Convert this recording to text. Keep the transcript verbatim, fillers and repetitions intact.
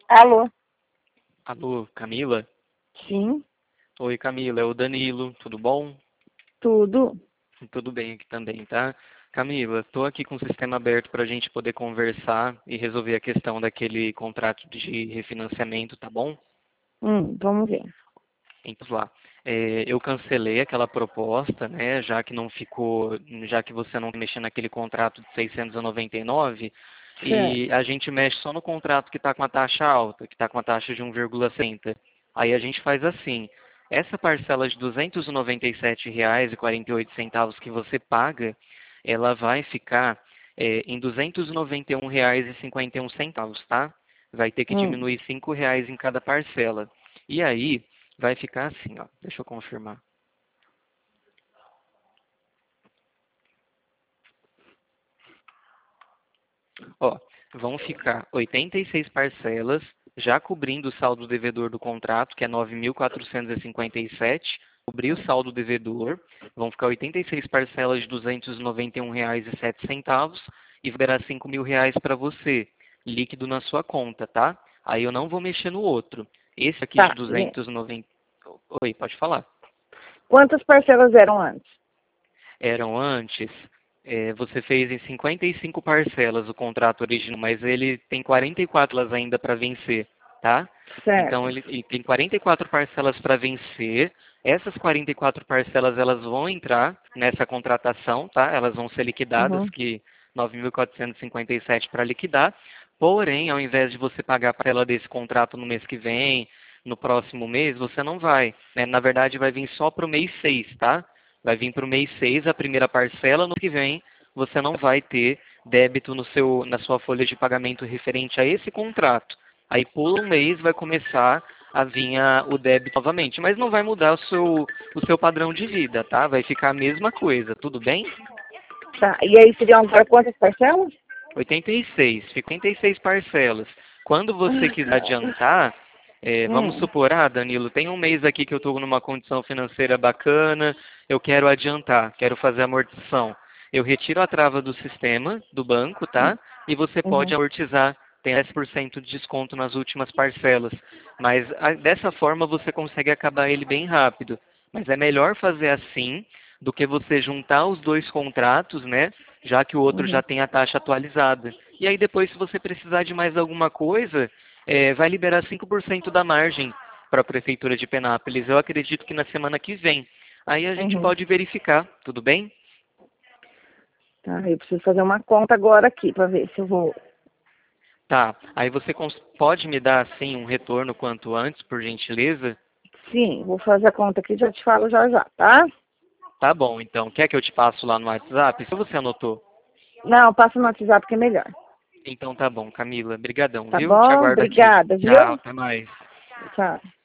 Alô? Alô, Camila? Sim, Oi, Camila, é o Danilo, tudo bom? tudo. Tudo bem aqui também, tá? Camila, estou aqui com o sistema aberto para a gente poder conversar e resolver a questão daquele contrato de refinanciamento, tá bom? Hum, vamos ver. Então, vamos lá. É, eu cancelei aquela proposta, né, já que não ficou, já que você não mexeu naquele contrato de seiscentos e noventa e nove, Certo. e a gente mexe só no contrato que está com a taxa alta, que está com a taxa de um vírgula sessenta. Aí a gente faz assim, essa parcela de duzentos e noventa e sete reais e quarenta e oito centavos que você paga, ela vai ficar é, em duzentos e noventa e um reais e cinquenta e um centavos, tá? Vai ter que Hum, diminuir cinco reais em cada parcela. E aí, vai ficar assim, ó. Deixa eu confirmar. Ó, vão ficar oitenta e seis parcelas, já cobrindo o saldo devedor do contrato, que é nove mil quatrocentos e cinquenta e sete. Cobrir o saldo devedor, vão ficar oitenta e seis parcelas de duzentos e noventa e um reais e sete centavos e vai dar cinco mil reais para você, líquido na sua conta, tá? Aí eu não vou mexer no outro. Esse aqui de tá. E duzentos e noventa. Oi, pode falar. quantas parcelas eram antes? Eram antes, é, você fez em cinquenta e cinco parcelas o contrato original, mas ele tem quarenta e quatro parcelas ainda para vencer, tá? Então Certo. ele, ele tem quarenta e quatro parcelas para vencer. Essas quarenta e quatro parcelas elas vão entrar nessa contratação, tá? Elas vão ser liquidadas, Uhum. que nove mil quatrocentos e cinquenta e sete para liquidar. Porém, ao invés de você pagar a parcela desse contrato no mês que vem, no próximo mês, você não vai, né? Na verdade, vai vir só para o mês seis, tá? Vai vir para o mês seis a primeira parcela, no que vem você não vai ter débito no seu, na sua folha de pagamento referente a esse contrato. Aí pula um mês, vai começar a vir a- o débito novamente, mas não vai mudar o seu, o seu padrão de vida, tá? Vai ficar a mesma coisa, tudo bem? Tá. E aí seriam agora quantas parcelas? oitenta e seis, fica oitenta e seis parcelas. Quando você Ah, quiser cara. adiantar, é, vamos Hum, supor, ah, Danilo, tem um mês aqui que eu estou numa condição financeira bacana, eu quero adiantar, quero fazer amortização. Eu retiro a trava do sistema, do banco, tá? E você pode uhum. amortizar, tem dez por cento de desconto nas últimas parcelas. Mas a- dessa forma você consegue acabar ele bem rápido. Mas é melhor fazer assim do que você juntar os dois contratos, né? Já que o outro já Uhum. tem a taxa atualizada. E aí depois, se você precisar de mais alguma coisa, é, vai liberar cinco por cento da margem para a Prefeitura de Penápolis. Eu acredito que na semana que vem. Aí a gente Uhum. pode verificar, tudo bem? Tá, eu preciso fazer uma conta agora aqui para ver se eu vou. Tá. Aí você cons- pode me dar, assim, um retorno quanto antes, por gentileza? Sim, vou fazer a conta aqui e já te falo já já, tá? Tá bom, então. Quer que eu te passo lá no WhatsApp? Se você anotou. Não, passa no WhatsApp que é melhor. Então tá bom, Camila. Brigadão, Tá viu? Te bom? aguardo aqui. Obrigada, Tchau, viu? até mais. Tchau.